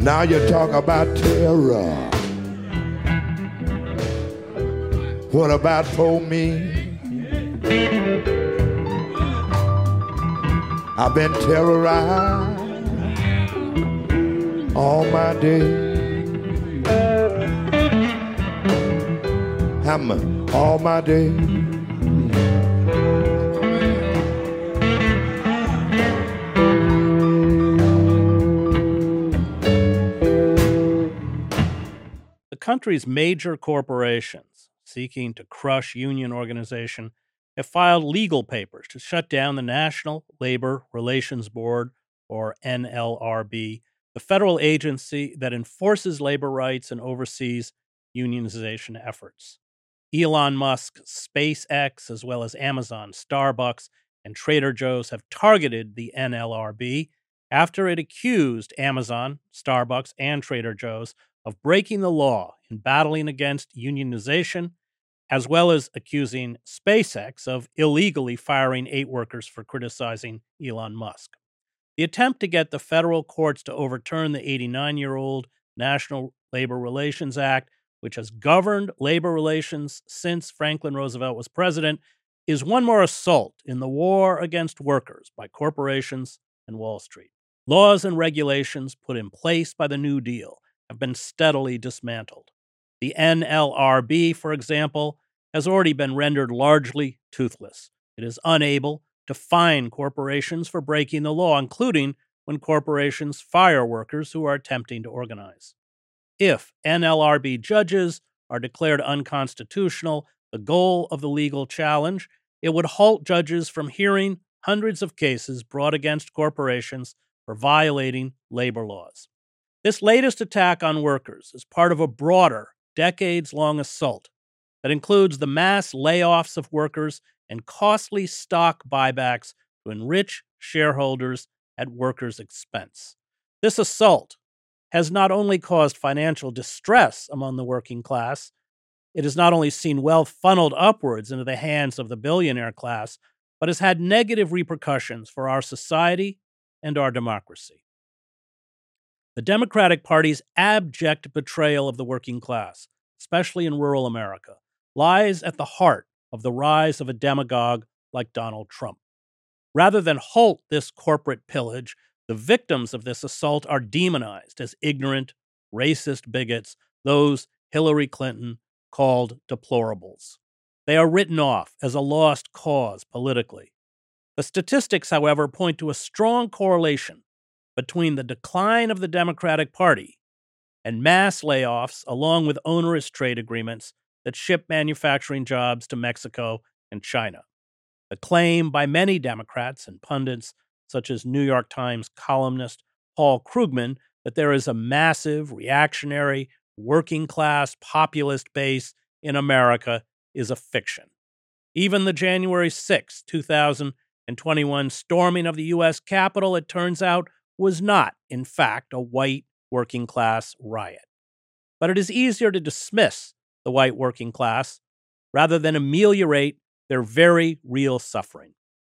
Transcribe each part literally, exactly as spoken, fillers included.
Now you talk about terror. What about for me? I've been terrorized all my day. I'm all my day. The country's major corporations seeking to crush union organization have filed legal papers to shut down the National Labor Relations Board, or N L R B, the federal agency that enforces labor rights and oversees unionization efforts. Elon Musk's SpaceX, as well as Amazon, Starbucks, and Trader Joe's have targeted the N L R B after it accused Amazon, Starbucks, and Trader Joe's of breaking the law in battling against unionization, as well as accusing SpaceX of illegally firing eight workers for criticizing Elon Musk. The attempt to get the federal courts to overturn the eighty-nine-year-old National Labor Relations Act, which has governed labor relations since Franklin Roosevelt was president, is one more assault in the war against workers by corporations and Wall Street. Laws and regulations put in place by the New Deal have been steadily dismantled. The N L R B, for example, has already been rendered largely toothless. It is unable to fine corporations for breaking the law, including when corporations fire workers who are attempting to organize. If N L R B judges are declared unconstitutional, the goal of the legal challenge, it would halt judges from hearing hundreds of cases brought against corporations for violating labor laws. This latest attack on workers is part of a broader, decades-long assault that includes the mass layoffs of workers and costly stock buybacks to enrich shareholders at workers' expense. This assault has not only caused financial distress among the working class, it has not only seen wealth funneled upwards into the hands of the billionaire class, but has had negative repercussions for our society and our democracy. The Democratic Party's abject betrayal of the working class, especially in rural America, lies at the heart of the rise of a demagogue like Donald Trump. Rather than halt this corporate pillage, the victims of this assault are demonized as ignorant, racist bigots, those Hillary Clinton called deplorables. They are written off as a lost cause politically. The statistics, however, point to a strong correlation between the decline of the Democratic Party and mass layoffs, along with onerous trade agreements that ship manufacturing jobs to Mexico and China. The claim by many Democrats and pundits, such as New York Times columnist Paul Krugman, that there is a massive, reactionary, working-class populist base in America is a fiction. Even the January sixth, two thousand twenty-one storming of the U S Capitol, it turns out, was not, in fact, a white working-class riot. But it is easier to dismiss the white working class rather than ameliorate their very real suffering.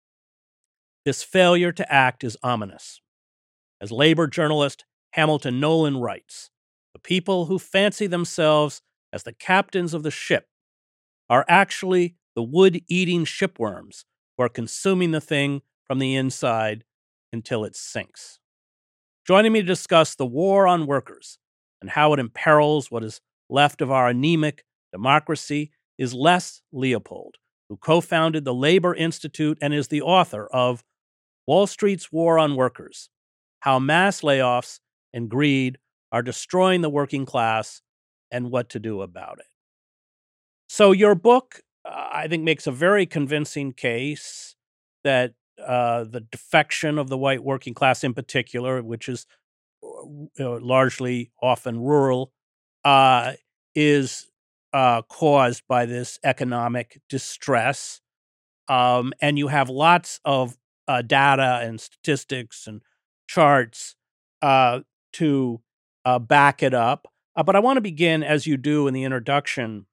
This failure to act is ominous. As labor journalist Hamilton Nolan writes, the people who fancy themselves as the captains of the ship are actually the wood-eating shipworms who are consuming the thing from the inside until it sinks. Joining me to discuss the war on workers and how it imperils what is left of our anemic democracy is Les Leopold, who co-founded the Labor Institute and is the author of Wall Street's War on Workers: How Mass Layoffs and Greed Are Destroying the Working Class and What to Do About It. So your book, uh, I think, makes a very convincing case that uh, the defection of the white working class in particular, which is uh, largely often rural, uh, is uh, caused by this economic distress. Um, and you have lots of uh, data and statistics and charts uh, to uh, back it up. Uh, but I want to begin, as you do in the introduction.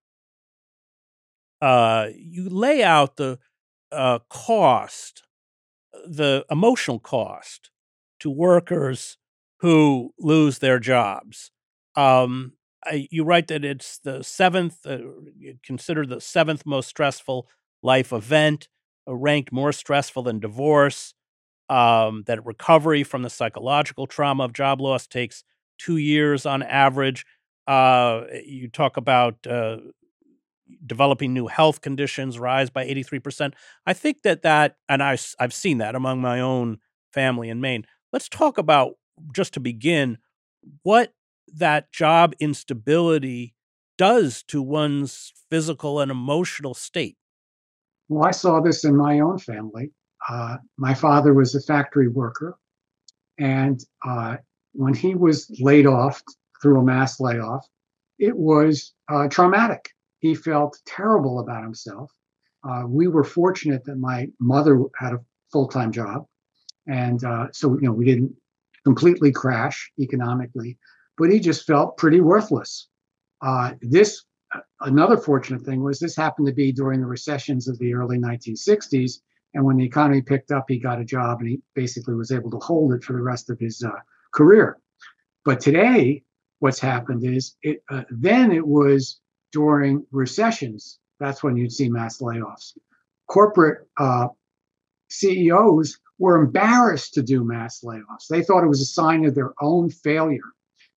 Uh, you lay out the uh, cost, the emotional cost to workers who lose their jobs. Um, I, you write that it's the seventh, uh, considered the seventh most stressful life event, uh, ranked more stressful than divorce, um, that recovery from the psychological trauma of job loss takes two years on average. Uh, you talk about uh, developing new health conditions rise by eighty-three percent. I think that that, and I, I've seen that among my own family in Maine. Let's talk about, just to begin, what that job instability does to one's physical and emotional state. Well, I saw this in my own family. Uh, my father was a factory worker, and uh, when he was laid off through a mass layoff, it was uh, traumatic. He felt terrible about himself. Uh, we were fortunate that my mother had a full-time job, and uh, so you know we didn't completely crash economically, but he just felt pretty worthless. Uh, this another fortunate thing was this happened to be during the recessions of the early nineteen sixties, and when the economy picked up, he got a job and he basically was able to hold it for the rest of his uh, career. But today, what's happened is it uh, then it was during recessions. That's when you'd see mass layoffs. Corporate uh, C E Os were embarrassed to do mass layoffs. They thought it was a sign of their own failure.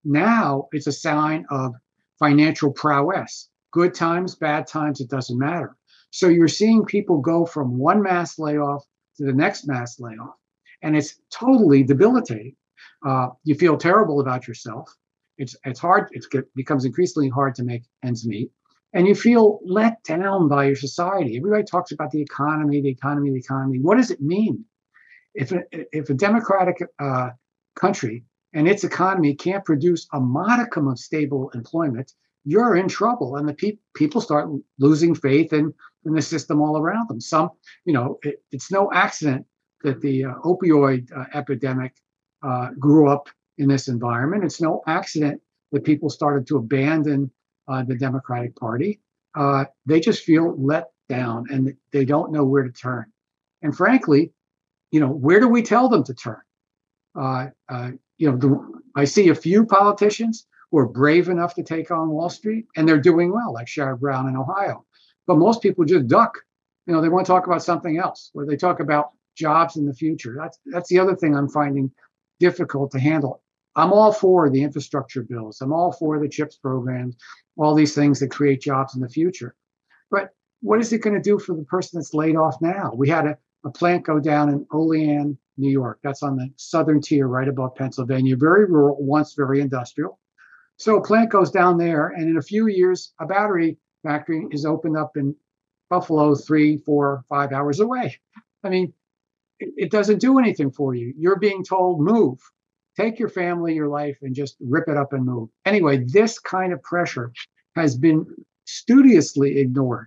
Now it's a sign of financial prowess. Good times, bad times, it doesn't matter. So you're seeing people go from one mass layoff to the next mass layoff, and it's totally debilitating. Uh, you feel terrible about yourself. It's it's hard. It becomes increasingly hard to make ends meet, and you feel let down by your society. Everybody talks about the economy, the economy, the economy. What does it mean? If a, if a democratic uh, country and its economy can't produce a modicum of stable employment, you're in trouble, and the pe- people start losing faith in, in the system all around them. Some, you know, it, it's no accident that the uh, opioid uh, epidemic uh, grew up in this environment. It's no accident that people started to abandon uh, the Democratic Party. Uh, they just feel let down, and they don't know where to turn. And frankly, you know, where do we tell them to turn? Uh, uh, you know, the, I see a few politicians who are brave enough to take on Wall Street, and they're doing well, like Sherrod Brown in Ohio. But most people just duck. You know, they want to talk about something else, or they talk about jobs in the future. That's that's the other thing I'm finding difficult to handle. I'm all for the infrastructure bills. I'm all for the CHIPS programs, all these things that create jobs in the future. But what is it going to do for the person that's laid off now? We had a, a plant go down in Olean, New York. That's on the southern tier right above Pennsylvania. Very rural, once very industrial. So a plant goes down there, and in a few years, a battery factory is opened up in Buffalo, three, four, five hours away. I mean, it, it doesn't do anything for you. You're being told, move, take your family, your life, and just rip it up and move. Anyway, this kind of pressure has been studiously ignored.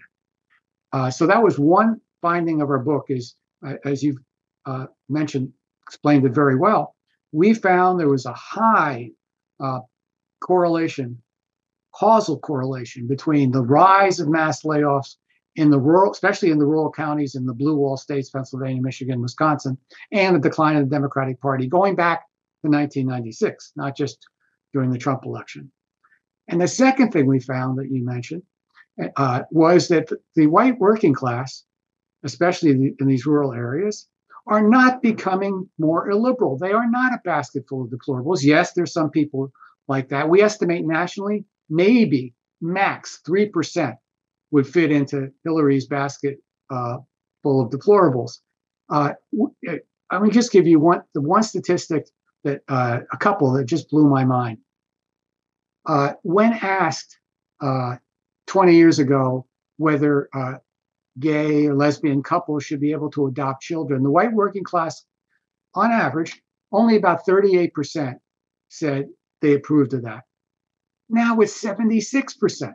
Uh, so that was one finding of our book is, uh, as you've uh, mentioned, explained it very well. We found there was a high uh, correlation, causal correlation between the rise of mass layoffs in the rural, especially in the rural counties in the blue wall states, Pennsylvania, Michigan, Wisconsin, and the decline of the Democratic Party going back to nineteen ninety-six, not just during the Trump election. And the second thing we found that you mentioned uh, was that the white working class, especially in these rural areas, are not becoming more illiberal. They are not a basket full of deplorables. Yes, there's some people like that. We estimate nationally, maybe max three percent would fit into Hillary's basket uh, full of deplorables. Uh, I'm going to just give you one, the one statistic that uh, a couple that just blew my mind. Uh, when asked uh, twenty years ago whether uh, gay or lesbian couples should be able to adopt children, the white working class, on average, only about thirty-eight percent said they approved of that. Now it's seventy-six percent.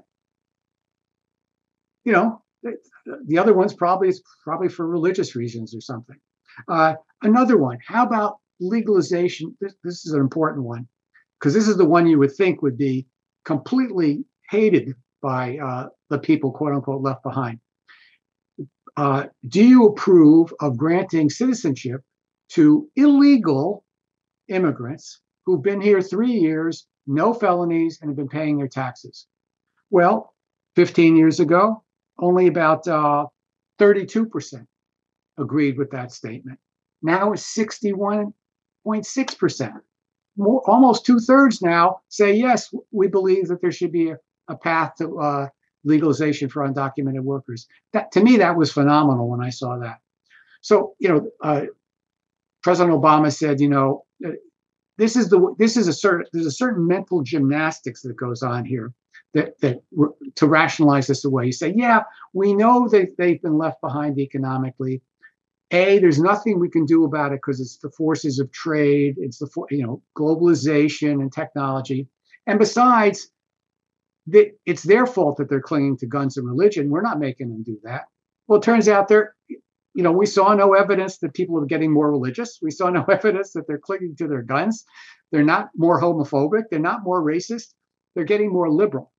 You know, the other one's probably it's probably for religious reasons or something. Uh, another one, how about legalization? This, this is an important one, because this is the one you would think would be completely hated by uh, the people, quote unquote, left behind. Uh, do you approve of granting citizenship to illegal immigrants who've been here three years, no felonies, and have been paying their taxes. Well, fifteen years ago, only about uh, thirty-two percent agreed with that statement. Now it's sixty-one point six percent. More, almost two thirds now say, yes, we believe that there should be a, a path to uh, legalization for undocumented workers. That, to me, that was phenomenal when I saw that. So, you know, uh, President Obama said, you know, this is the this is a certain there's a certain mental gymnastics that goes on here that that to rationalize this away. You say, yeah, we know that they've been left behind economically. A, there's nothing we can do about it because it's the forces of trade, it's the you know globalization and technology, and besides, they, it's their fault that they're clinging to guns and religion. We're not making them do that. Well, it turns out they're, you know, we saw no evidence that people are getting more religious. We saw no evidence that they're clinging to their guns. They're not more homophobic. They're not more racist. They're getting more liberal,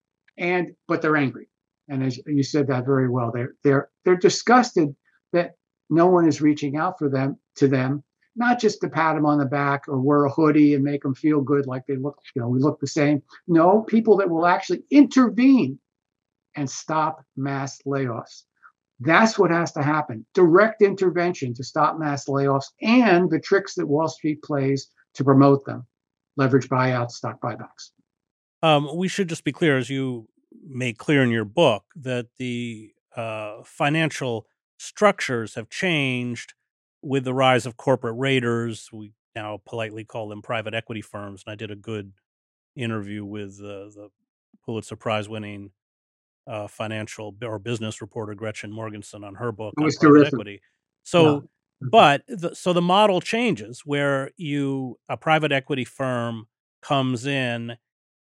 and but they're angry. And as you said that very well, they're they're they're disgusted that no one is reaching out for them to them, not just to pat them on the back or wear a hoodie and make them feel good like they look, you know, we look the same. No, people that will actually intervene and stop mass layoffs. That's what has to happen. Direct intervention to stop mass layoffs and the tricks that Wall Street plays to promote them. Leverage buyouts, stock buybacks. Um, we should just be clear, as you make clear in your book, that the uh, financial structures have changed with the rise of corporate raiders. We now politely call them private equity firms. And I did a good interview with uh, the Pulitzer Prize winning uh, financial or business reporter Gretchen Morgenson on her book on private terrific. equity. So, yeah. but the, so the model changes where you a private equity firm comes in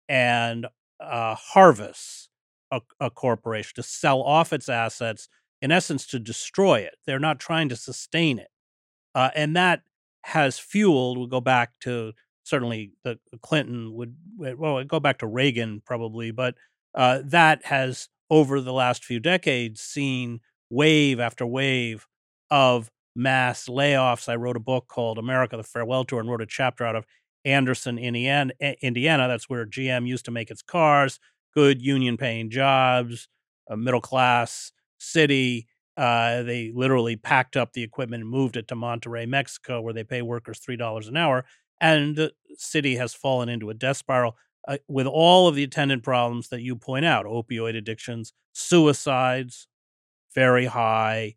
and uh, harvests a, a corporation to sell off its assets, in essence, to destroy it. They're not trying to sustain it. Uh, and that has fueled, we'll go back to certainly the Clinton would, well, it'd go back to Reagan probably, but uh, that has over the last few decades seen wave after wave of mass layoffs. I wrote a book called America, the Farewell Tour, and wrote a chapter out of Anderson, Indiana. Indiana. That's where G M used to make its cars, good union paying jobs, a middle class city. Uh, they literally packed up the equipment and moved it to Monterrey, Mexico, where they pay workers three dollars an hour. And the city has fallen into a death spiral uh, with all of the attendant problems that you point out: opioid addictions, suicides, very high.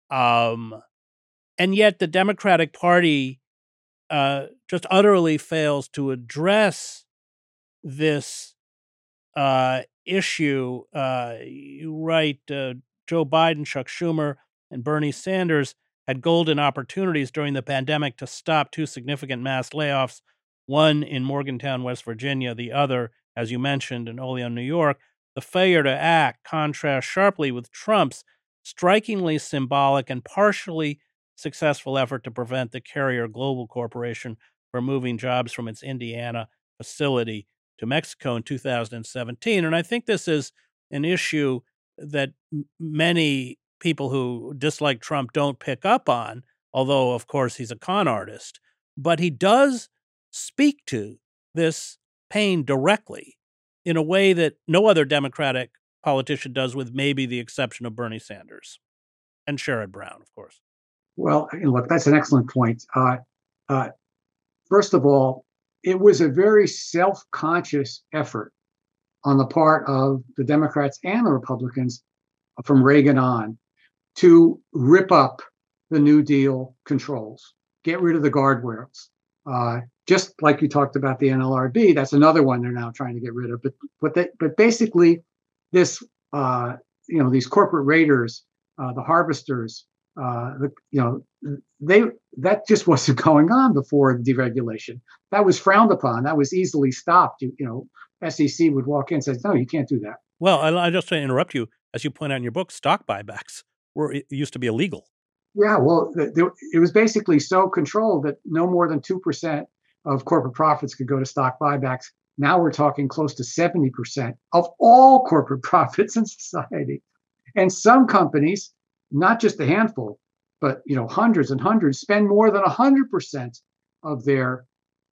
Um, and yet the Democratic Party uh, just utterly fails to address this uh, issue. Uh, you write, uh, Joe Biden, Chuck Schumer, and Bernie Sanders had golden opportunities during the pandemic to stop two significant mass layoffs, one in Morgantown, West Virginia, the other, as you mentioned, in Olean, New York. The failure to act contrasts sharply with Trump's strikingly symbolic and partially successful effort to prevent the Carrier Global Corporation from moving jobs from its Indiana facility to Mexico in two thousand seventeen. And I think this is an issue that m- many people who dislike Trump don't pick up on, although, of course, he's a con artist. But he does speak to this pain directly in a way that no other Democratic politician does, with maybe the exception of Bernie Sanders and Sherrod Brown, of course. Well, look, that's an excellent point. Uh, uh, first of all, it was a very self-conscious effort on the part of the Democrats and the Republicans from Reagan on to rip up the New Deal controls, get rid of the guardrails. Uh, just like you talked about the N L R B, that's another one they're now trying to get rid of. But but they, but basically, this uh, you know these corporate raiders, uh, the harvesters, uh, the, you know they that just wasn't going on before deregulation. That was frowned upon. That was easily stopped. You, you know, S E C would walk in and say, "No, you can't do that." Well, I, I just want to interrupt you. As you point out in your book, stock buybacks were it used to be illegal. Yeah, well, the, the, it was basically so controlled that no more than two percent of corporate profits could go to stock buybacks. Now we're talking close to seventy percent of all corporate profits in society. And some companies, not just a handful, but you know, hundreds and hundreds, spend more than one hundred percent of their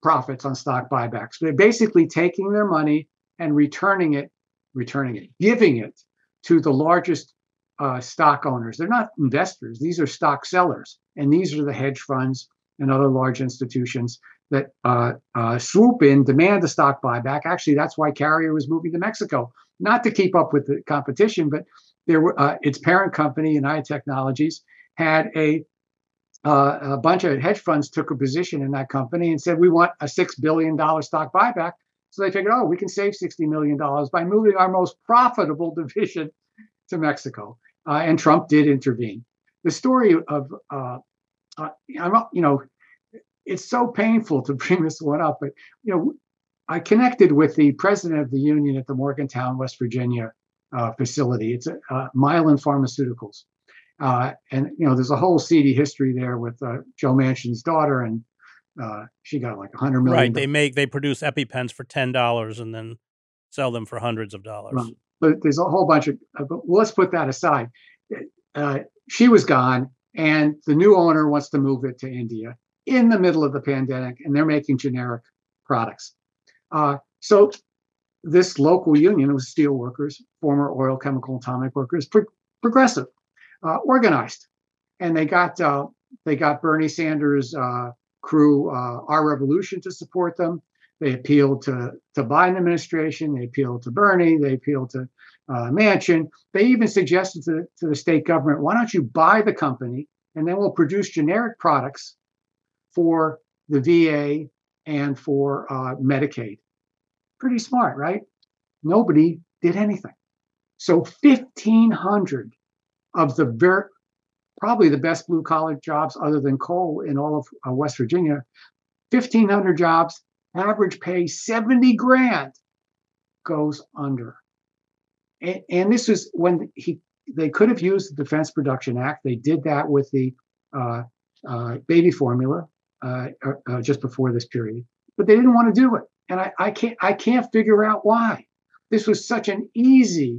profits on stock buybacks. They're basically taking their money and returning it, returning it, giving it to the largest uh, stock owners. They're not investors. These are stock sellers. And these are the hedge funds and other large institutions that uh, uh, swoop in, demand the stock buyback. Actually, that's why Carrier was moving to Mexico, not to keep up with the competition, but there were uh, its parent company, United Technologies, had a uh, a bunch of hedge funds took a position in that company and said, we want a six billion dollars stock buyback. So they figured, oh, we can save sixty million dollars by moving our most profitable division to Mexico. Uh, and Trump did intervene. The story of, uh, uh, I'm, you know, it's so painful to bring this one up, but, you know, I connected with the president of the union at the Morgantown, West Virginia uh, facility. It's uh, Mylan Pharmaceuticals. Uh, and, you know, there's a whole seedy history there with uh, Joe Manchin's daughter, and uh, she got like a hundred million. Right. They make, they produce EpiPens for ten dollars and then sell them for hundreds of dollars. Right. But there's a whole bunch of, uh, but let's put that aside. Uh, she was gone, and the new owner wants to move it to India in the middle of the pandemic, and they're making generic products. Uh, so this local union, it was steel workers, former oil, chemical, atomic workers, pro- progressive, uh, organized, and they got uh, they got Bernie Sanders' uh, crew, uh, Our Revolution, to support them. They appealed to the Biden administration. They appealed to Bernie. They appealed to uh, Manchin. They even suggested to, to the state government, why don't you buy the company, and then we'll produce generic products for the V A and for uh, Medicaid. Pretty smart, right? Nobody did anything. So fifteen hundred of the very, probably the best blue collar jobs other than coal in all of uh, West Virginia, fifteen hundred jobs, average pay seventy grand, goes under. And, and this was when he they could have used the Defense Production Act. They did that with the uh, uh, baby formula uh, uh, just before this period, but they didn't want to do it. And I, I can't I can't figure out why. This was such an easy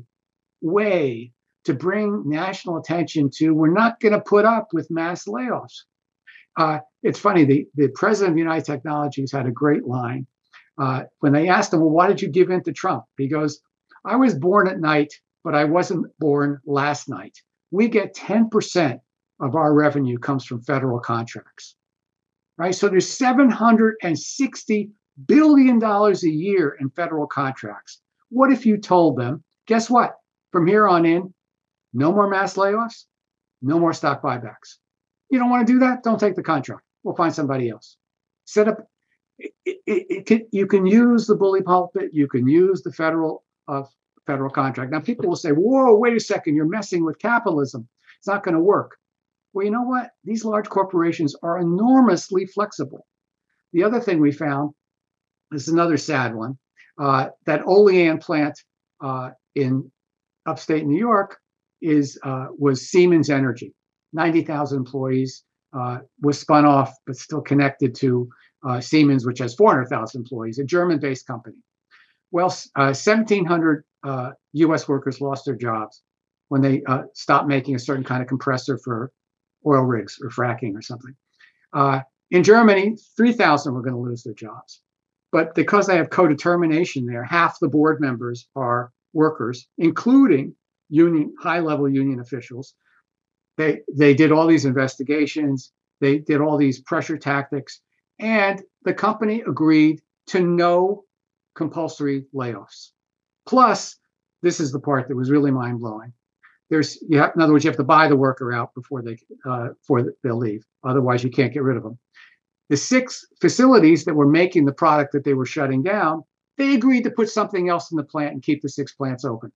way to bring national attention to, we're not going to put up with mass layoffs. Uh, it's funny, the, the president of United Technologies had a great line. Uh, when they asked him, well, why did you give in to Trump? He goes, I was born at night, but I wasn't born last night. We get ten percent of our revenue comes from federal contracts, right? So there's seven hundred sixty billion dollars a year in federal contracts. What if you told them, guess what? From here on in, no more mass layoffs, no more stock buybacks. You don't want to do that? Don't take the contract. We'll find somebody else. Set up. It, it, it can, you can use the bully pulpit. You can use the federal uh, federal contract. Now, people will say, whoa, wait a second. You're messing with capitalism. It's not going to work. Well, you know what? These large corporations are enormously flexible. The other thing we found, this is another sad one, uh, that Olean plant uh, in upstate New York is uh, was Siemens Energy. ninety thousand employees, uh, was spun off, but still connected to uh, Siemens, which has four hundred thousand employees, a German-based company. Well, uh, seventeen hundred uh, U S workers lost their jobs when they uh, stopped making a certain kind of compressor for oil rigs or fracking or something. Uh, in Germany, three thousand were going to lose their jobs. But because they have co-determination there, half the board members are workers, including union, high-level union officials. They they did all these investigations. They did all these pressure tactics, and the company agreed to no compulsory layoffs. Plus, this is the part that was really mind-blowing. There's, you have, in other words, you have to buy the worker out before they uh, before they'll leave. Otherwise, you can't get rid of them. The six facilities that were making the product that they were shutting down, they agreed to put something else in the plant and keep the six plants open.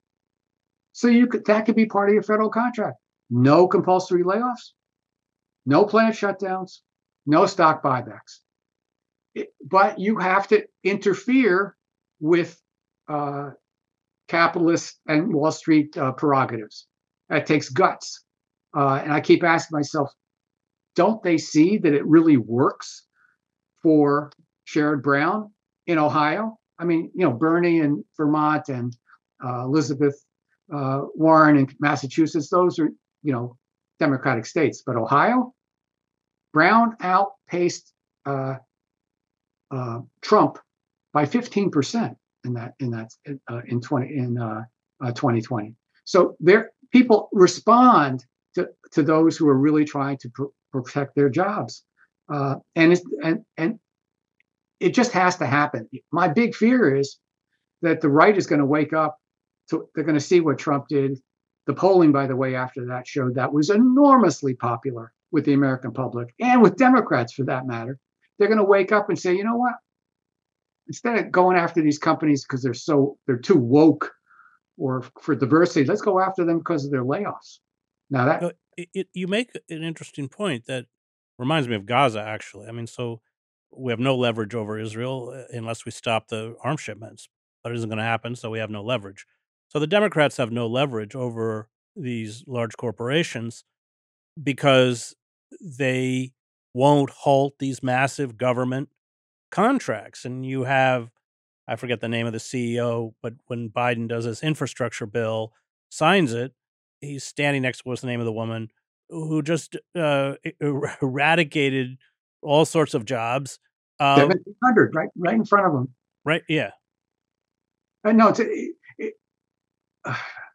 So you could, that could be part of your federal contract. No compulsory layoffs, no plant shutdowns, no stock buybacks. It, but you have to interfere with uh, capitalist and Wall Street uh, prerogatives. That takes guts. Uh, and I keep asking myself, don't they see that it really works for Sherrod Brown in Ohio? I mean, you know, Bernie in Vermont and uh, Elizabeth uh, Warren in Massachusetts, those are, you know, Democratic states. But Ohio, Brown outpaced uh, uh, Trump by fifteen percent in that in that uh, in twenty in uh, uh, twenty twenty. So there, people respond to to those who are really trying to pr- protect their jobs, uh, and it's, and and it just has to happen. My big fear is that the right is going to wake up. To, they're going to see what Trump did. The polling, by the way, after that showed that was enormously popular with the American public and with Democrats, for that matter. They're going to wake up and say, you know what? Instead of going after these companies because they're so they're too woke or for diversity, let's go after them because of their layoffs. Now that No, it, it, you make an interesting point that reminds me of Gaza, actually. I mean, so we have no leverage over Israel uh, unless we stop the arms shipments. That isn't going to happen, so we have no leverage. So the Democrats have no leverage over these large corporations because they won't halt these massive government contracts. And you have, I forget the name of the C E O, but when Biden does his infrastructure bill, signs it, he's standing next to, what's the name of the woman who just uh, er- eradicated all sorts of jobs. Uh, seventeen hundred, right, right in front of them. right? Yeah. Uh, no, it's, it, it, uh,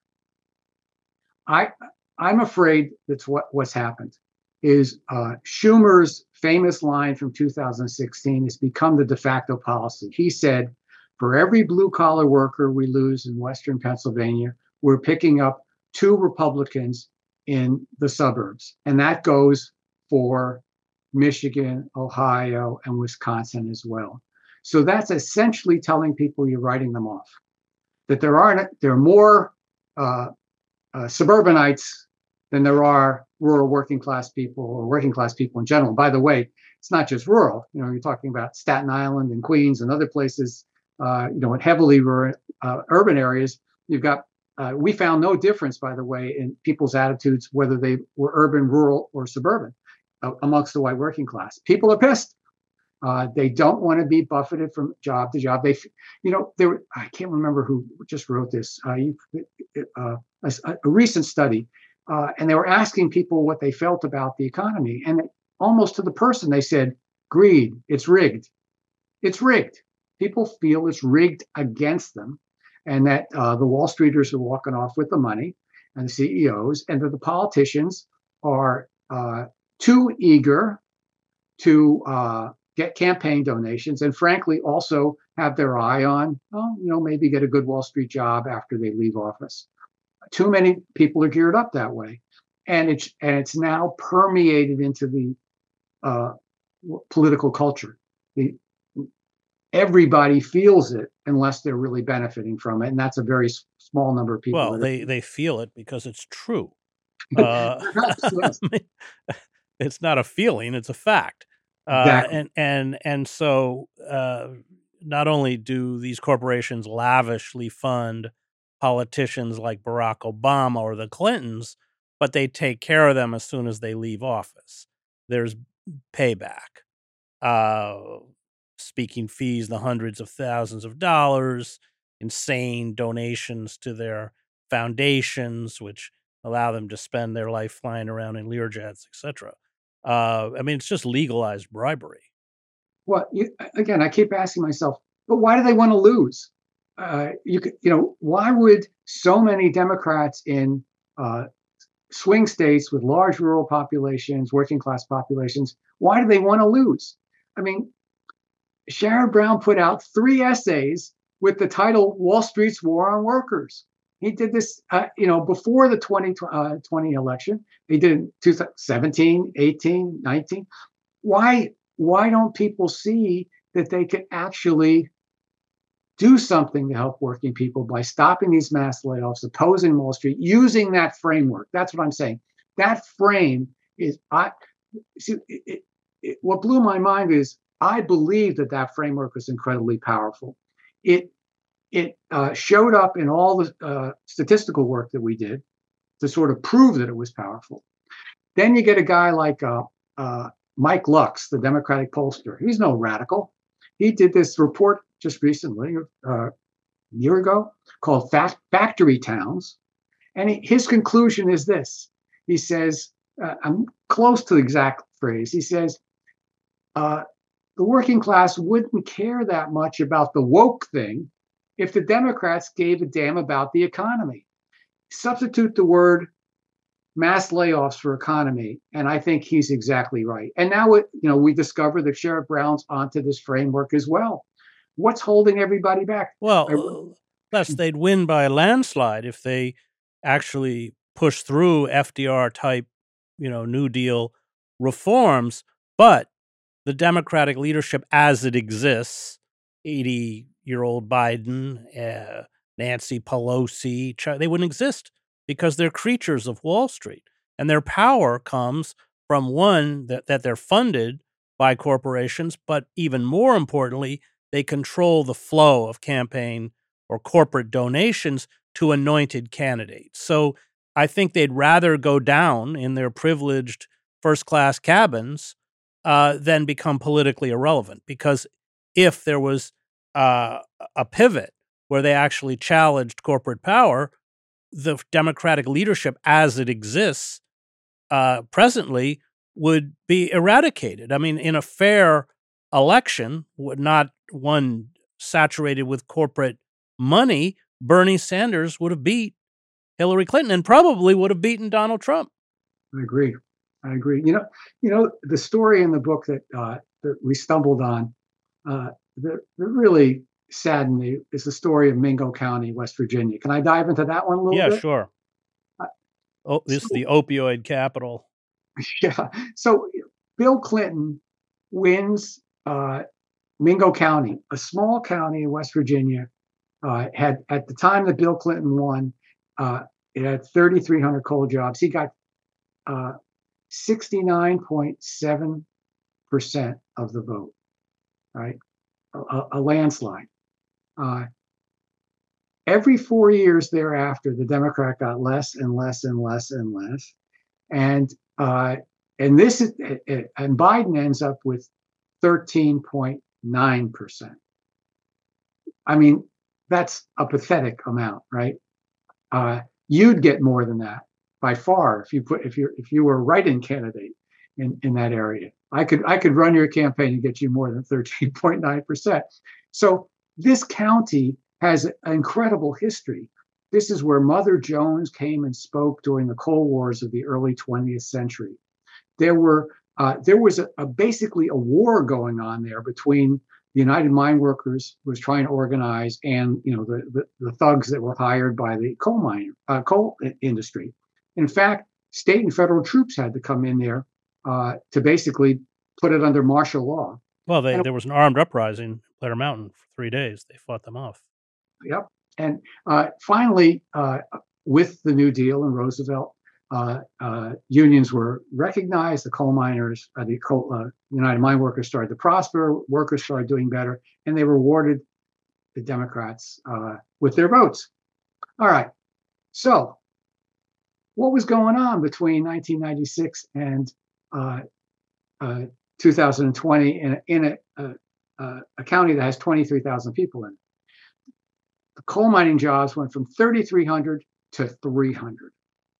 I I'm afraid that's what what's happened. Is uh, Schumer's famous line from two thousand sixteen has become the de facto policy. He said, for every blue collar worker we lose in Western Pennsylvania, we're picking up two Republicans in the suburbs. And that goes for Michigan, Ohio, and Wisconsin as well. So that's essentially telling people you're writing them off. That there aren't, there are more uh, uh, suburbanites than there are rural working class people or working class people in general. By the way, it's not just rural. You know, you're talking about Staten Island and Queens and other places, uh, you know, in heavily rural, uh, urban areas. You've got, uh, we found no difference, by the way, in people's attitudes, whether they were urban, rural, or suburban, uh, amongst the white working class. People are pissed. Uh, they don't want to be buffeted from job to job. They, you know, there. I can't remember who just wrote this. Uh, you, uh, a, a recent study. Uh, and they were asking people what they felt about the economy. And almost to the person, they said, greed, it's rigged. It's rigged. People feel it's rigged against them, and that uh, the Wall Streeters are walking off with the money, and the C E Os, and that the politicians are uh, too eager to uh, get campaign donations, and frankly, also have their eye on, well, you know, maybe get a good Wall Street job after they leave office. Too many people are geared up that way, and it's and it's now permeated into the uh, political culture. The, everybody feels it unless they're really benefiting from it, and that's a very s- small number of people. Well, that they, are, they feel it because it's true. Uh, Perhaps, yes, I mean, it's not a feeling; it's a fact. Uh, exactly. and and and so, uh, not only do these corporations lavishly fund politicians like Barack Obama or the Clintons, but they take care of them as soon as they leave office. There's payback, uh, speaking fees, the hundreds of thousands of dollars, insane donations to their foundations, which allow them to spend their life flying around in Learjets, et cetera. Uh, I mean, it's just legalized bribery. Well, you, again, I keep asking myself, but why do they want to lose? Uh, you could, you know, why would so many Democrats in uh, swing states with large rural populations, working class populations, why do they want to lose? I mean, Sherrod Brown put out three essays with the title "Wall Street's War on Workers." He did this, uh, you know, before the twenty twenty election. He did it in seventeen, eighteen, nineteen. Why? Why don't people see that they could actually do something to help working people by stopping these mass layoffs, opposing Wall Street, using that framework? That's what I'm saying. That frame is, I see, it, it, it, what blew my mind is I believe that that framework was incredibly powerful. It it uh, showed up in all the uh, statistical work that we did to sort of prove that it was powerful. Then you get a guy like uh, uh, Mike Lux, the Democratic pollster. He's no radical. He did this report just recently, uh, a year ago, called Fact- Factory Towns. And he, his conclusion is this. He says, uh, I'm close to the exact phrase. He says, uh, the working class wouldn't care that much about the woke thing if the Democrats gave a damn about the economy. Substitute the word mass layoffs for economy, and I think he's exactly right. And now, it, you know, we discover that Sherrod Brown's onto this framework as well. What's holding everybody back? Well, plus they'd win by a landslide if they actually push through F D R type, you know, New Deal reforms. But the Democratic leadership as it exists, eighty-year-old Biden, uh, Nancy Pelosi, they wouldn't exist because they're creatures of Wall Street. And their power comes from, one, that, that they're funded by corporations, but even more importantly, they control the flow of campaign or corporate donations to anointed candidates. So I think they'd rather go down in their privileged first-class cabins uh, than become politically irrelevant. Because if there was uh, a pivot where they actually challenged corporate power, the Democratic leadership as it exists uh, presently would be eradicated. I mean, in a fair election, not one saturated with corporate money, Bernie Sanders would have beat Hillary Clinton and probably would have beaten Donald Trump. I agree. I agree. You know, you know, the story in the book that uh, that we stumbled on uh, that, that really saddened me is the story of Mingo County, West Virginia. Can I dive into that one a little yeah, bit? Yeah, sure. Uh, oh, this so, is the opioid capital. Yeah. So Bill Clinton wins uh, Mingo County, a small county in West Virginia. Uh, had at the time that Bill Clinton won, uh, it had thirty-three hundred coal jobs. He got uh, sixty-nine point seven percent of the vote, right? A, a landslide. Uh, every four years thereafter, the Democrat got less and less and less and less, and uh, and this is and Biden ends up with thirteen point nine percent. I mean, that's a pathetic amount, right? Uh, you'd get more than that by far if you put if you if you were a write-in candidate in, in that area. I could I could run your campaign and get you more than thirteen point nine percent. So this county has an incredible history. This is where Mother Jones came and spoke during the Coal Wars of the early twentieth century. There were uh, there was a, a basically a war going on there between the United Mine Workers was trying to organize, and you know the, the, the thugs that were hired by the coal mine uh, coal industry. In fact, state and federal troops had to come in there uh, to basically put it under martial law. Well, they, and, there was an armed uprising in Blair Mountain for three days. They fought them off. Yep. And uh, finally, uh, with the New Deal and Roosevelt, uh, uh, unions were recognized. The coal miners, uh, the coal, uh, United Mine Workers started to prosper. Workers started doing better, and they rewarded the Democrats uh, with their votes. All right. So, what was going on between nineteen ninety-six and uh, uh, two thousand twenty in, in a, a, a county that has twenty-three thousand people in it? The coal mining jobs went from thirty-three hundred to three hundred.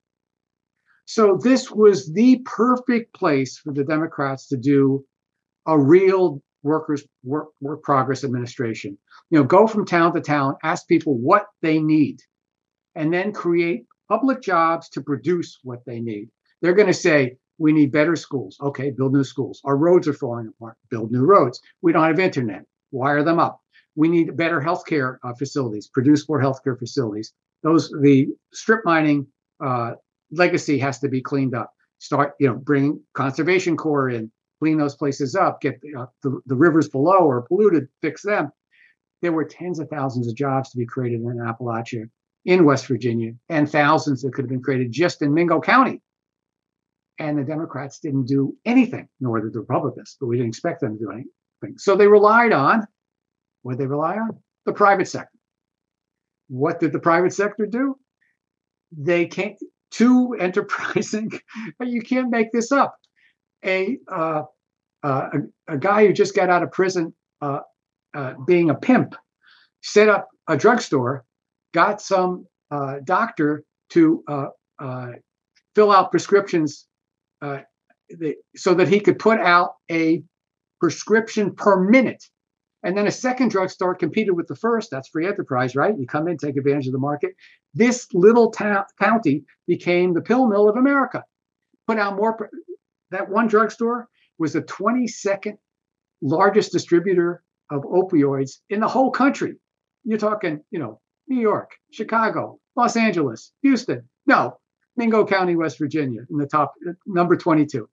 So this was the perfect place for the Democrats to do a real workers work, work progress administration. You know, go from town to town, ask people what they need, and then create public jobs to produce what they need. They're going to say, we need better schools. Okay, build new schools. Our roads are falling apart. Build new roads. We don't have internet. Wire them up. We need better healthcare uh, facilities. Produce more healthcare facilities. Those the strip mining uh, legacy has to be cleaned up. Start, you know, bring Conservation Corps in, clean those places up. Get the, uh, the the rivers below or polluted, fix them. There were tens of thousands of jobs to be created in Appalachia, in West Virginia, and thousands that could have been created just in Mingo County. And the Democrats didn't do anything, nor did the Republicans, but we didn't expect them to do anything. So they relied on, what did they rely on? The private sector. What did the private sector do? They can't, too enterprising, but you can't make this up. A, uh, uh, a, a guy who just got out of prison uh, uh, being a pimp set up a drugstore, got some uh, doctor to uh, uh, fill out prescriptions uh, the, so that he could put out a prescription per minute. And then a second drugstore competed with the first. That's free enterprise, right? You come in, take advantage of the market. This little ta- county became the pill mill of America. Put out more. That one drugstore was the twenty-second largest distributor of opioids in the whole country. You're talking, you know, New York, Chicago, Los Angeles, Houston. No, Mingo County, West Virginia, in the top, number twenty-two.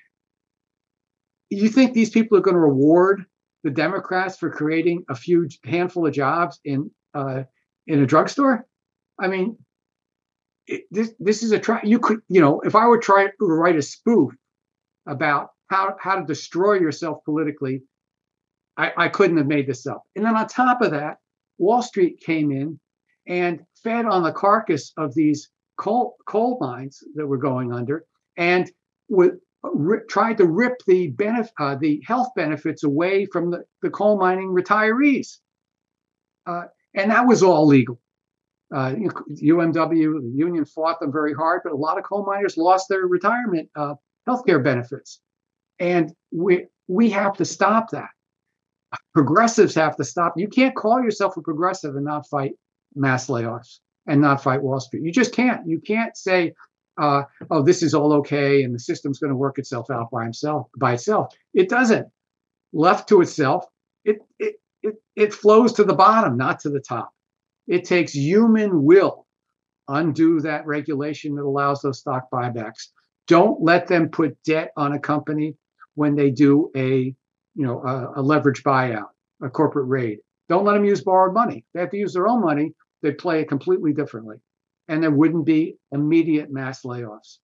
You think these people are going to reward the Democrats for creating a few handful of jobs in uh, in a drugstore? I mean, it, this this is a try. You could, you know, if I were trying to write a spoof about how how to destroy yourself politically, I, I couldn't have made this up. And then on top of that, Wall Street came in and fed on the carcass of these coal coal mines that were going under, and would r- tried to rip the benef- uh, the health benefits away from the, the coal mining retirees, uh, and that was all legal. Uh, U M W, the union fought them very hard, but a lot of coal miners lost their retirement uh, healthcare benefits, and we we have to stop that. Progressives have to stop. You can't call yourself a progressive and not fight mass layoffs and not fight Wall Street. You just can't. You can't say, uh, "Oh, this is all okay," and the system's going to work itself out by himself by itself. It doesn't. Left to itself, it it it it flows to the bottom, not to the top. It takes human will undo that regulation that allows those stock buybacks. Don't let them put debt on a company when they do a you know a, a leverage buyout, a corporate raid. Don't let them use borrowed money. They have to use their own money. They'd play it completely differently, and there wouldn't be immediate mass layoffs.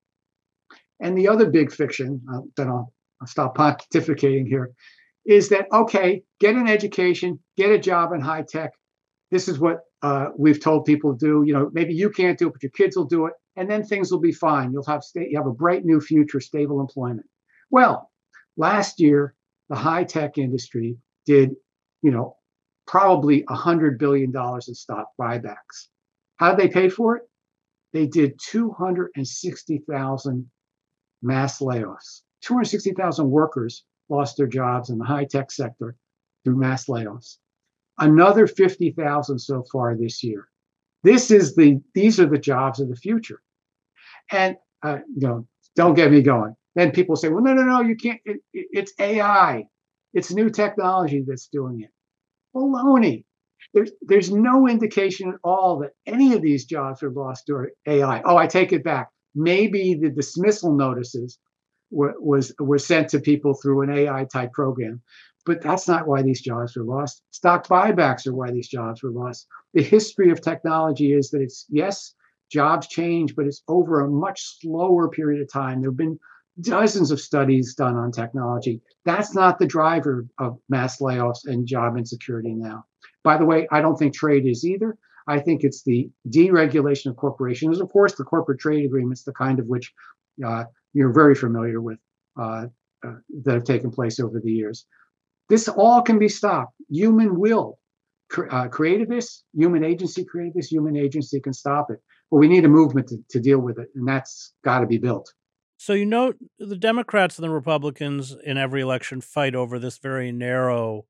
And the other big fiction, uh, then I'll, I'll stop pontificating here, is that, okay, get an education, get a job in high tech. This is what uh, we've told people to do. You know, maybe you can't do it, but your kids will do it, and then things will be fine. You'll have sta- you have a bright new future, stable employment. Well, last year the high tech industry did, you know, probably a hundred billion dollars in stock buybacks. How did they pay for it? They did two hundred sixty thousand mass layoffs. two hundred sixty thousand workers lost their jobs in the high tech sector through mass layoffs. Another fifty thousand so far this year. This is the, these are the jobs of the future. And, uh, you know, don't get me going. Then people say, well, no, no, no, you can't, it, it, it's A I. It's new technology that's doing it. Baloney. There's, there's no indication at all that any of these jobs are lost to A I. Oh, I take it back. Maybe the dismissal notices were, was, were sent to people through an A I type program. But that's not why these jobs were lost. Stock buybacks are why these jobs were lost. The history of technology is that it's, yes, jobs change, but it's over a much slower period of time. There have been dozens of studies done on technology. That's not the driver of mass layoffs and job insecurity now. By the way, I don't think trade is either. I think it's the deregulation of corporations. Of course, the corporate trade agreements, the kind of which uh, you're very familiar with, uh, uh, that have taken place over the years. This all can be stopped. Human will uh, created this. Human agency created this. Human agency can stop it. But we need a movement to, to deal with it, and that's got to be built. So, you know, the Democrats and the Republicans in every election fight over this very narrow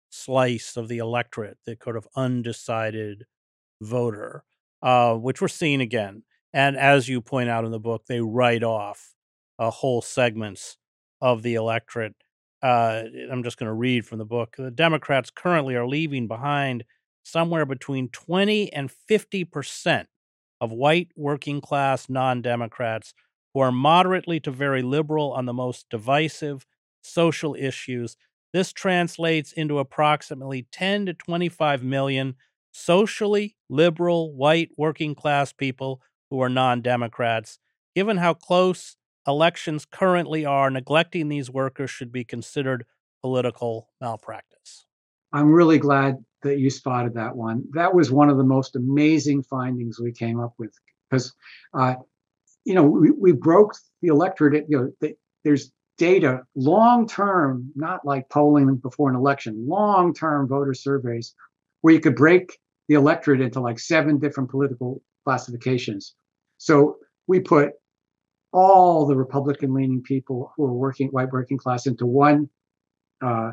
slice of the electorate, the kind of undecided voter, uh, which we're seeing again. And as you point out in the book, they write off uh, whole segments of the electorate. Uh, I'm just going to read from the book. The Democrats currently are leaving behind somewhere between twenty and fifty percent of white working class non-Democrats who are moderately to very liberal on the most divisive social issues. This translates into approximately ten to twenty-five million socially liberal white working class people who are non-Democrats. Given how close elections currently are, neglecting these workers should be considered political malpractice. I'm really glad that you spotted that one. That was one of the most amazing findings we came up with, because, uh, you know, we, we broke the electorate. You know, the, there's data long-term, not like polling before an election, long-term voter surveys where you could break the electorate into like seven different political classifications. So we put all the Republican-leaning people who are working, white working class into one uh,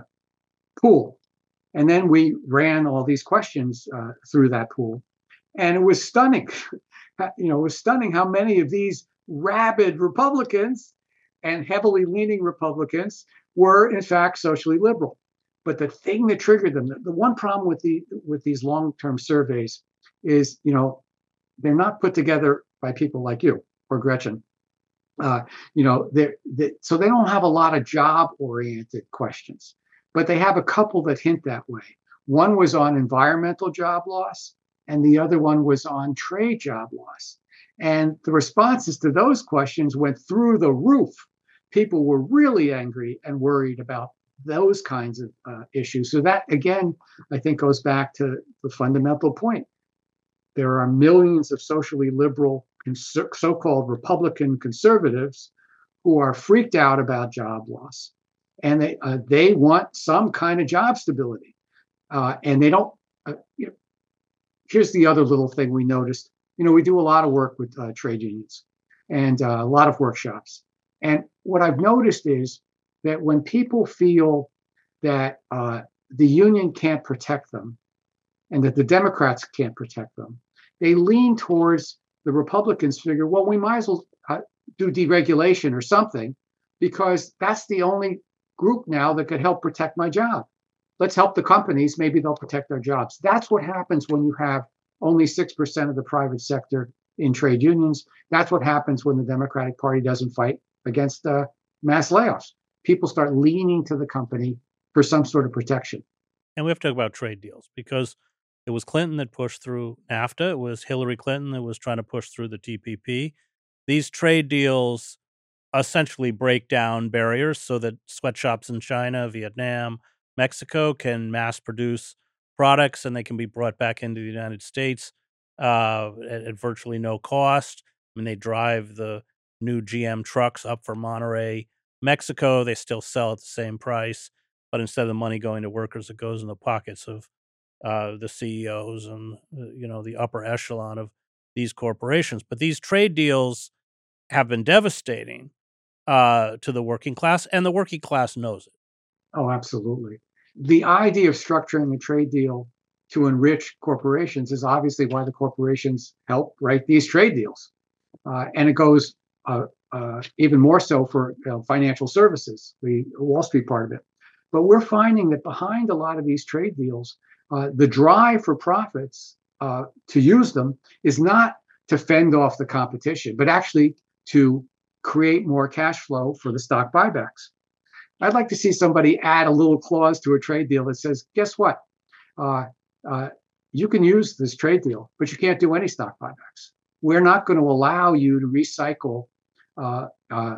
pool. And then we ran all these questions uh, through that pool. And it was stunning. You know, it was stunning how many of these rabid Republicans and heavily leaning Republicans were, in fact, socially liberal. But the thing that triggered them, the one problem with the with these long-term surveys is, you know, they're not put together by people like you or Gretchen. Uh, you know, they're, they, so they don't have a lot of job-oriented questions, but they have a couple that hint that way. One was on environmental job loss, and the other one was on trade job loss. And the responses to those questions went through the roof. People were really angry and worried about those kinds of uh, issues. So that, again, I think goes back to the fundamental point. There are millions of socially liberal, so-called Republican conservatives who are freaked out about job loss. And they uh, they want some kind of job stability. Uh, and they don't, uh, you know, here's the other little thing we noticed. You know, we do a lot of work with uh, trade unions and uh, a lot of workshops. And what I've noticed is that when people feel that uh, the union can't protect them and that the Democrats can't protect them, they lean towards the Republicans, figure, well, we might as well uh, do deregulation or something, because that's the only group now that could help protect my job. Let's help the companies. Maybe they'll protect our jobs. That's what happens when you have only six percent of the private sector in trade unions. That's what happens when the Democratic Party doesn't fight against uh, mass layoffs. People start leaning to the company for some sort of protection. And we have to talk about trade deals, because it was Clinton that pushed through NAFTA. It was Hillary Clinton that was trying to push through the T P P. These trade deals essentially break down barriers so that sweatshops in China, Vietnam, Mexico can mass produce products, and they can be brought back into the United States uh, at, at virtually no cost. I mean, they drive the new G M trucks up from Monterrey, Mexico. They still sell at the same price, but instead of the money going to workers, it goes in the pockets of uh, the C E Os and uh, you know the upper echelon of these corporations. But these trade deals have been devastating uh, to the working class, and the working class knows it. Oh, absolutely. The idea of structuring a trade deal to enrich corporations is obviously why the corporations help write these trade deals. Uh, and it goes uh, uh, even more so for you know, financial services, the Wall Street part of it. But we're finding that behind a lot of these trade deals, uh, the drive for profits uh, to use them is not to fend off the competition, but actually to create more cash flow for the stock buybacks. I'd like to see somebody add a little clause to a trade deal that says, guess what? Uh, uh, you can use this trade deal, but you can't do any stock buybacks. We're not going to allow you to recycle uh, uh,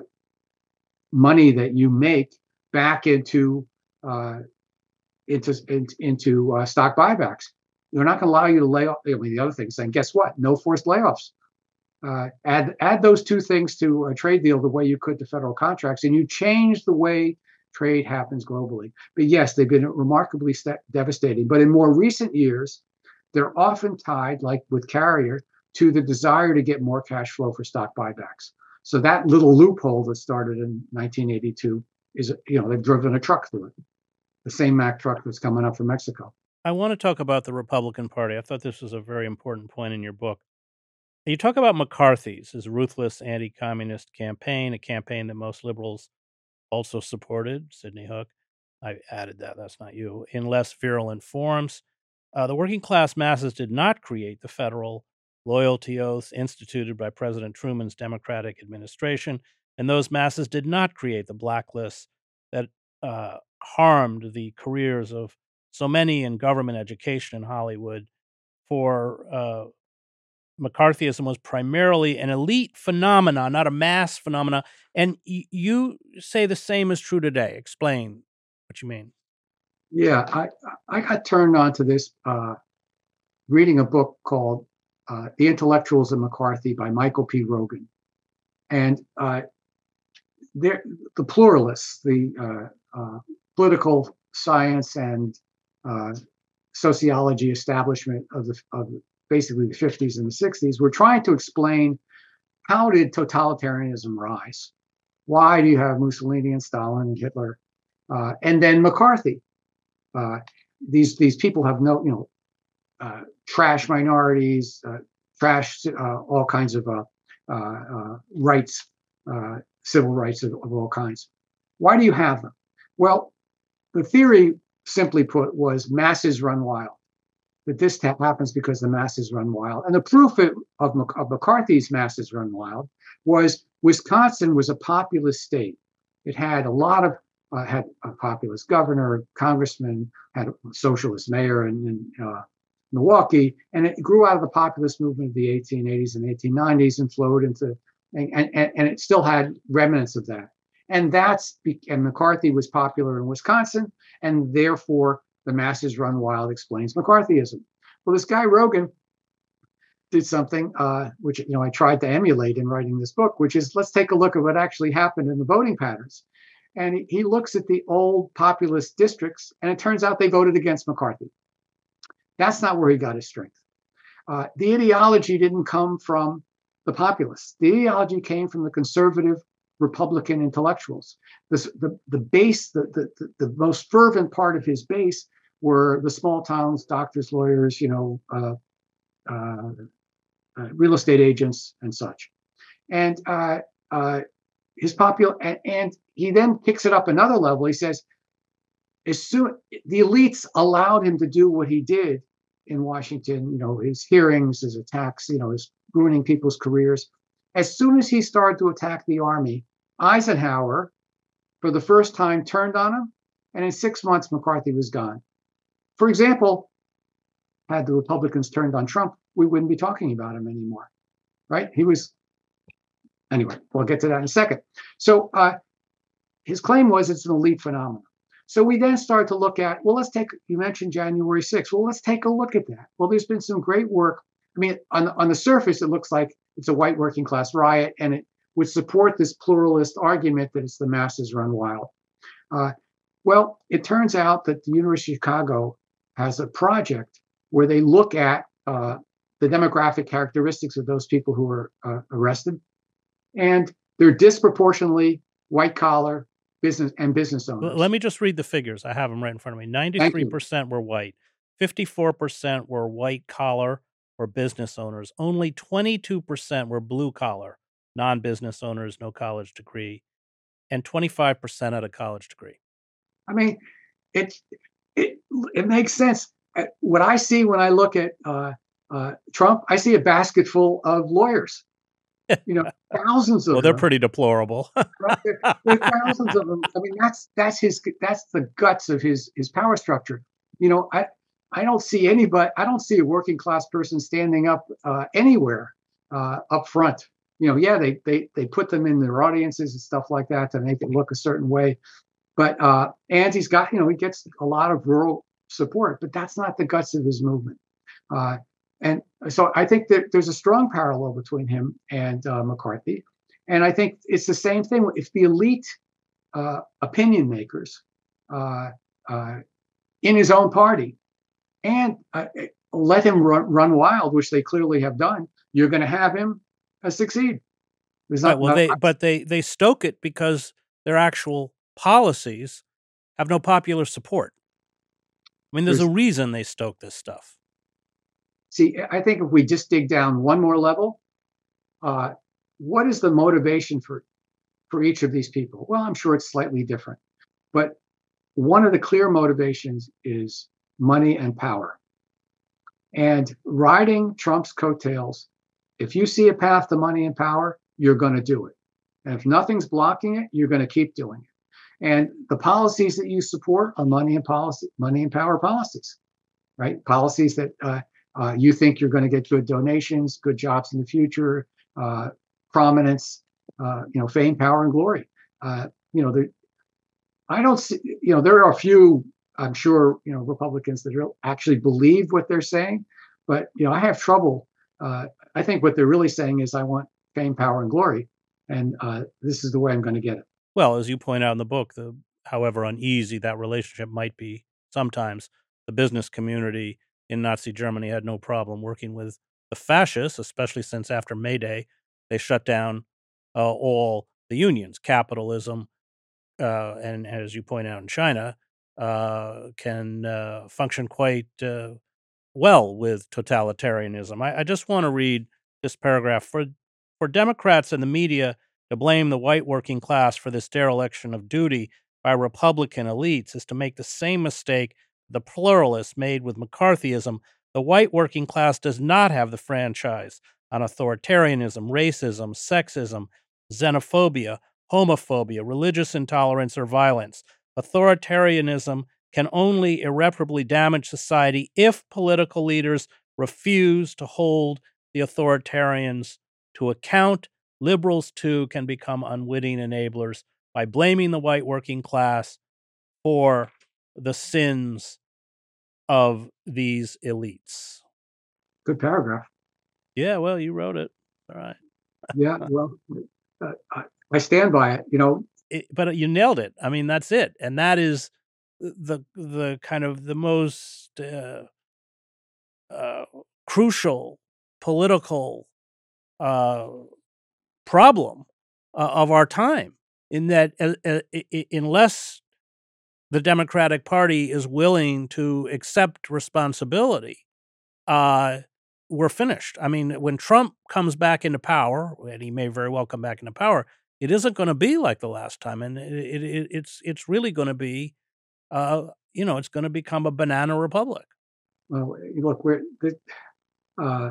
money that you make back into uh, into into, into uh, stock buybacks. We're not going to allow you to lay off. I mean, the other thing saying, guess what? No forced layoffs. Uh, add add those two things to a trade deal the way you could to federal contracts, and you change the way trade happens globally. But yes, they've been remarkably st- devastating. But in more recent years, they're often tied, like with Carrier, to the desire to get more cash flow for stock buybacks. So that little loophole that started in nineteen eighty-two is, you know, they've driven a truck through it. The same Mack truck that's coming up from Mexico. I want to talk about the Republican Party. I thought this was a very important point in your book. You talk about McCarthy's, his ruthless anti-communist campaign, a campaign that most liberals also supported, Sidney Hook. I added that, that's not you, in less virulent forms. Uh, the working class masses did not create the federal loyalty oaths instituted by President Truman's Democratic administration, and those masses did not create the blacklists that uh, harmed the careers of so many in government, education, and Hollywood. For uh, McCarthyism was primarily an elite phenomenon, not a mass phenomenon. And y- you say the same is true today. Explain what you mean. Yeah, I I got turned on to this uh, reading a book called uh, The Intellectuals of McCarthy by Michael P. Rogan. And uh, they're, the pluralists, the uh, uh, political science and uh, sociology establishment of the of basically the fifties and the sixties, were trying to explain, how did totalitarianism rise? Why do you have Mussolini and Stalin and Hitler? Uh, and then McCarthy. Uh, these these people have no, you know, uh, trash minorities, uh, trash uh, all kinds of uh, uh, uh, rights, uh, civil rights of, of all kinds. Why do you have them? Well, the theory, simply put, was masses run wild. That this happens because the masses run wild. And the proof of, of McCarthy's masses run wild was Wisconsin was a populous state. It had a lot of, uh, had a populist governor, congressman, had a socialist mayor in, in uh, Milwaukee, and it grew out of the populist movement of the eighteen eighties and eighteen nineties and flowed into, and, and, and it still had remnants of that. And that's, and McCarthy was popular in Wisconsin, and therefore the masses run wild explains McCarthyism. Well, this guy Rogan did something uh, which, you know, I tried to emulate in writing this book, which is, let's take a look at what actually happened in the voting patterns. And he, he looks at the old populist districts, and it turns out they voted against McCarthy. That's not where he got his strength. Uh, the ideology didn't come from the populists. The ideology came from the conservative Republican intellectuals. This, the, the base, the, the, the most fervent part of his base were the small towns, doctors, lawyers, you know, uh, uh, uh, real estate agents and such. And uh, uh, his popular, and, and he then picks it up another level. He says, as soon the elites allowed him to do what he did in Washington, you know, his hearings, his attacks, you know, his ruining people's careers. As soon as he started to attack the army, Eisenhower, for the first time, turned on him, and in six months, McCarthy was gone. For example, had the Republicans turned on Trump, we wouldn't be talking about him anymore, right? He was, anyway, we'll get to that in a second. So uh, his claim was it's an elite phenomenon. So we then started to look at, well, let's take, you mentioned January sixth. Well, let's take a look at that. Well, there's been some great work. I mean, on, on the surface, it looks like it's a white working class riot, and it would support this pluralist argument that it's the masses run wild. Uh, well, it turns out that the University of Chicago has a project where they look at uh, the demographic characteristics of those people who were uh, arrested, and they're disproportionately white collar business and business owners. Let me just read the figures. I have them right in front of me. ninety-three percent were white, fifty-four percent were white collar or business owners. Only twenty-two percent were blue collar, non-business owners, no college degree, and twenty-five percent had a college degree. I mean, it it it makes sense. What I see when I look at uh, uh, Trump, I see a basket full of lawyers. You know, thousands of well, they're them. pretty deplorable. Right? There, there are thousands of them. I mean, that's that's his that's the guts of his his power structure. You know, I I don't see anybody. I don't see a working class person standing up uh, anywhere uh, up front. You know, yeah, they they they put them in their audiences and stuff like that to make it look a certain way. But uh, and he's got, you know, he gets a lot of rural support, but that's not the guts of his movement. Uh, And so I think that there's a strong parallel between him and uh, McCarthy. And I think it's the same thing. If the elite uh, opinion makers uh, uh, in his own party and uh, let him run, run wild, which they clearly have done, you're going to have him uh, succeed. There's not, right, well, not, they, but they, they stoke it because their actual policies have no popular support. I mean, there's, there's a reason they stoke this stuff. See, I think if we just dig down one more level, uh, what is the motivation for, for each of these people? Well, I'm sure it's slightly different. But one of the clear motivations is money and power. And riding Trump's coattails, if you see a path to money and power, you're going to do it. And if nothing's blocking it, you're going to keep doing it. And the policies that you support are money and policy, money and power policies, right? Policies that uh, Uh, you think you're going to get good donations, good jobs in the future, uh, prominence, uh, you know, fame, power, and glory. Uh, you know, there, I don't see, you know, there are a few, I'm sure, you know, Republicans that actually believe what they're saying, but, you know, I have trouble. Uh, I think what they're really saying is I want fame, power, and glory, and uh, this is the way I'm going to get it. Well, as you point out in the book, the however uneasy that relationship might be sometimes, the business community in Nazi Germany had no problem working with the fascists, especially since after May Day, they shut down uh, all the unions, capitalism, uh, and as you point out in China, uh, can uh, function quite uh, well with totalitarianism. I, I just want to read this paragraph. For for Democrats and the media to blame the white working class for this dereliction of duty by Republican elites is to make the same mistake the pluralists made with McCarthyism. The white working class does not have the franchise on authoritarianism, racism, sexism, xenophobia, homophobia, religious intolerance, or violence. Authoritarianism can only irreparably damage society if political leaders refuse to hold the authoritarians to account. Liberals, too, can become unwitting enablers by blaming the white working class for the sins of these elites. Good paragraph. Yeah, well, you wrote it. All right. Yeah, well, uh, I, I stand by it. You know, It, but you nailed it. I mean, that's it. And that is the the kind of the most uh, uh, crucial political uh, problem uh, of our time, in that uh, uh, i- unless the Democratic Party is willing to accept responsibility, uh, we're finished. I mean, when Trump comes back into power, and he may very well come back into power, it isn't going to be like the last time, and it, it, it, it's it's really going to be, uh, you know, it's going to become a banana republic. well, look, we're, the, uh,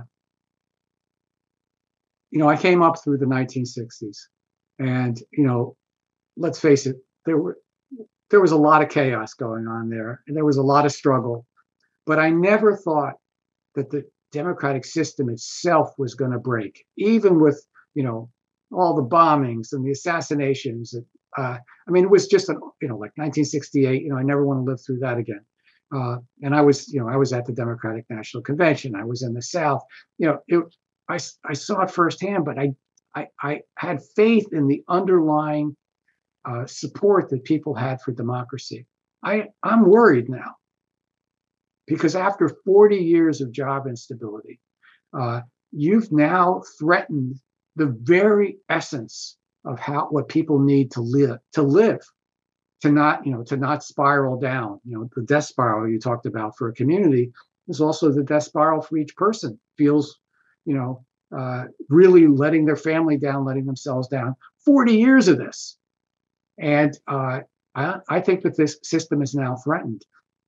you know, I came up through the nineteen sixties, and you know, let's face it, there were there was a lot of chaos going on there, and there was a lot of struggle. But I never thought that the democratic system itself was going to break, even with, you know, all the bombings and the assassinations. Uh, I mean, it was just, an, you know, like nineteen sixty-eight. You know, I never want to live through that again. Uh, and I was, you know, I was at the Democratic National Convention. I was in the South. You know, it, I I saw it firsthand, but I I, I had faith in the underlying uh, support that people had for democracy. I I'm worried now, because after forty years of job instability, uh, you've now threatened the very essence of how what people need to live to live, to not, you know, to not spiral down. You know, the death spiral you talked about for a community is also the death spiral for each person. Feels, you know, uh, really letting their family down, letting themselves down. forty years of this, and uh, I, I think that this system is now threatened.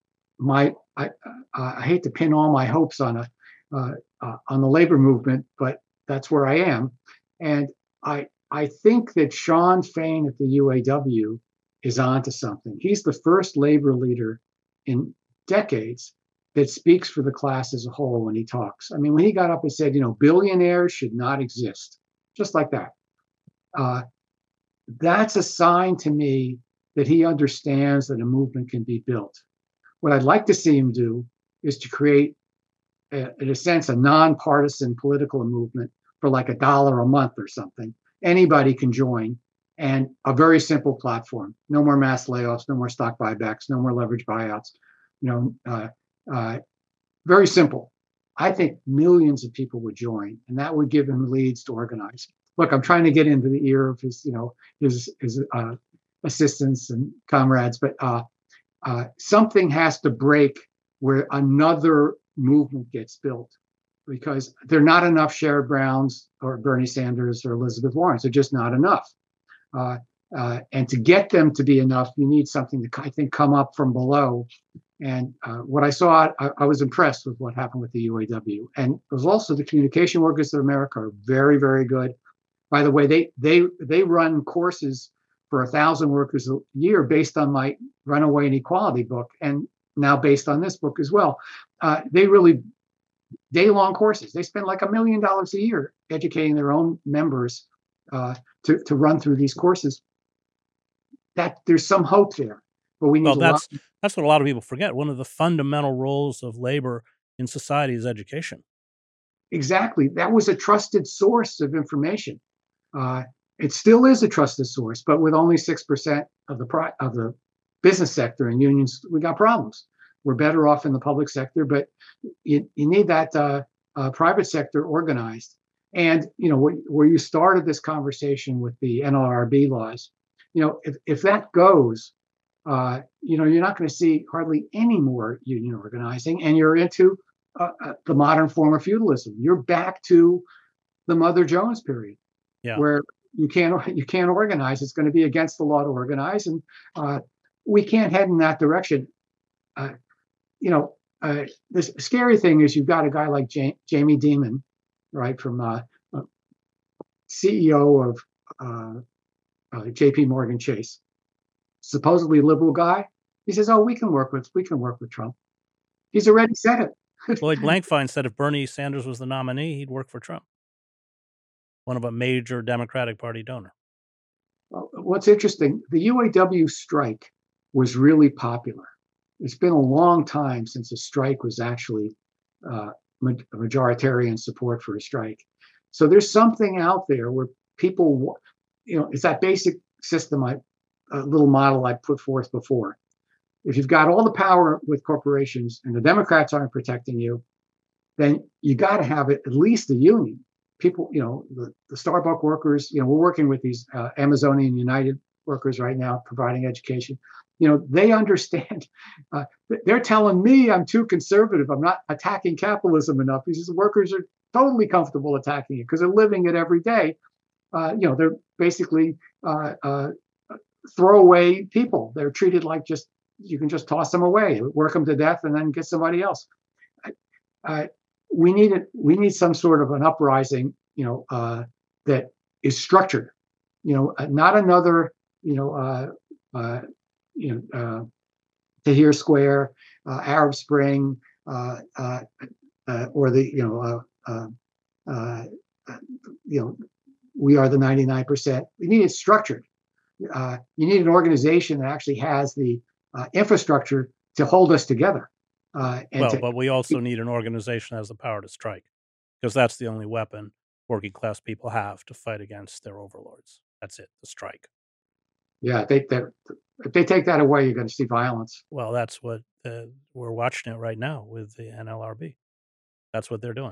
My I, uh, I hate to pin all my hopes on a uh, uh, on the labor movement, but that's where I am, and I I think that Shawn Fain at the U A W is onto something. He's the first labor leader in decades that speaks for the class as a whole when he talks. I mean, when he got up and said, you know, billionaires should not exist, just like that, uh, that's a sign to me that he understands that a movement can be built. What I'd like to see him do is to create, a, in a sense, a nonpartisan political movement for like a dollar a month or something. Anybody can join, and a very simple platform. No more mass layoffs, no more stock buybacks, no more leverage buyouts. You know, uh, uh, very simple. I think millions of people would join, and that would give him leads to organize. Look, I'm trying to get into the ear of his, you know, his his uh, assistants and comrades, but uh, uh, something has to break where another movement gets built, because there are not enough Sherrod Browns or Bernie Sanders or Elizabeth Warren. They're just not enough. Uh, uh, and to get them to be enough, you need something to, I think, come up from below. And uh, what I saw, I, I was impressed with what happened with the U A W. And it was also the Communication Workers of America are very, very good. By the way, they they they run courses for a thousand workers a year based on my Runaway Inequality book, and now based on this book as well. Uh, they really day-long courses. They spend like a million dollars a year educating their own members uh, to to run through these courses. That there's some hope there, but we need Well, a that's lot. that's what a lot of people forget. One of the fundamental roles of labor in society is education. Exactly, that was a trusted source of information. Uh, it still is a trusted source, but with only six percent of the pri- of the business sector and unions, we got problems. We're better off in the public sector, but you, you need that uh, uh, private sector organized. And you know, where, where you started this conversation with the N L R B laws, you know, if, if that goes, uh, you know, you're not going to see hardly any more union organizing, and you're into uh, uh, the modern form of feudalism. You're back to the Mother Jones period, Yeah. where you can't you can't organize. It's going to be against the law to organize, and uh, we can't head in that direction. Uh, you know, uh, the scary thing is you've got a guy like J- Jamie Dimon, right, from uh, uh, C E O of uh, uh, J P Morgan Chase, supposedly liberal guy. He says, "Oh, we can work with we can work with Trump." He's already said it. Lloyd Blankfein said if Bernie Sanders was the nominee, he'd work for Trump, one of a major Democratic Party donor. Well, what's interesting, the U A W strike was really popular. It's been a long time since a strike was actually uh, majoritarian support for a strike. So there's something out there where people, you know, it's that basic system, I, a little model I put forth before. If you've got all the power with corporations and the Democrats aren't protecting you, then you got to have it, at least a union. People, you know, the, the Starbucks workers, you know, we're working with these uh, Amazonian United workers right now, providing education. You know, they understand. Uh, they're telling me I'm too conservative. I'm not attacking capitalism enough. These workers are totally comfortable attacking it because they're living it every day. Uh, you know, they're basically uh, uh, throwaway people. They're treated like just, you can just toss them away, work them to death, and then get somebody else. Uh, we need it. We need some sort of an uprising, you know, uh, that is structured. You know, uh, not another, you know, uh, uh, you know, uh, Tahrir Square, uh, Arab Spring, uh, uh, uh, or the, you know, uh, uh, uh, you know, we are the ninety-nine percent. We need it structured. Uh, you need an organization that actually has the uh, infrastructure to hold us together. Uh, and well, to, but we also need an organization that has the power to strike, because that's the only weapon working class people have to fight against their overlords. That's it, the strike. Yeah, they, if they take that away, you're going to see violence. Well, that's what uh, we're watching it right now with the N L R B. That's what they're doing.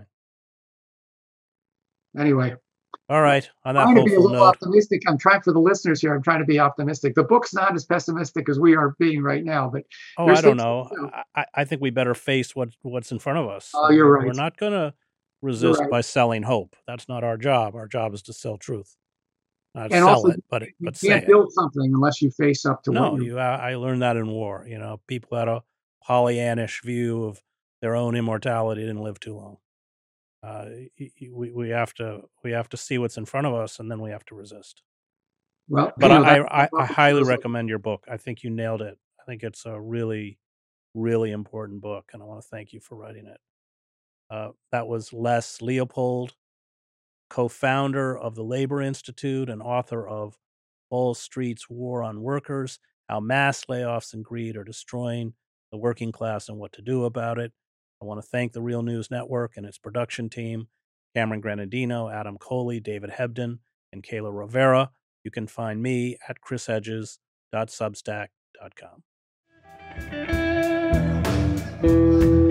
Anyway. All right. On that I'm trying to be a little note, optimistic. I'm trying for the listeners here. I'm trying to be optimistic. The book's not as pessimistic as we are being right now, but oh, I don't know. I, I think we better face what what's in front of us. Oh, you're right. We're not going to resist right. by selling hope. That's not our job. Our job is to sell truth. Not and sell also, it, but you but can't say build it. something unless you face up to no, what you. I, I learned that in war. You know, people had a Pollyannish view of their own immortality didn't live too long. Uh, we we have to we have to see what's in front of us, and then we have to resist. Well, but you know, I I, I highly recommend your book. I think you nailed it. I think it's a really really important book, and I want to thank you for writing it. Uh, that was Les Leopold, co-founder of the Labor Institute and author of Wall Street's War on Workers: How Mass Layoffs and Greed Are Destroying the Working Class and What to Do About It. I want to thank the Real News Network and its production team, Cameron Granadino, Adam Coley, David Hebden, and Kayla Rivera. You can find me at chris hedges dot substack dot com.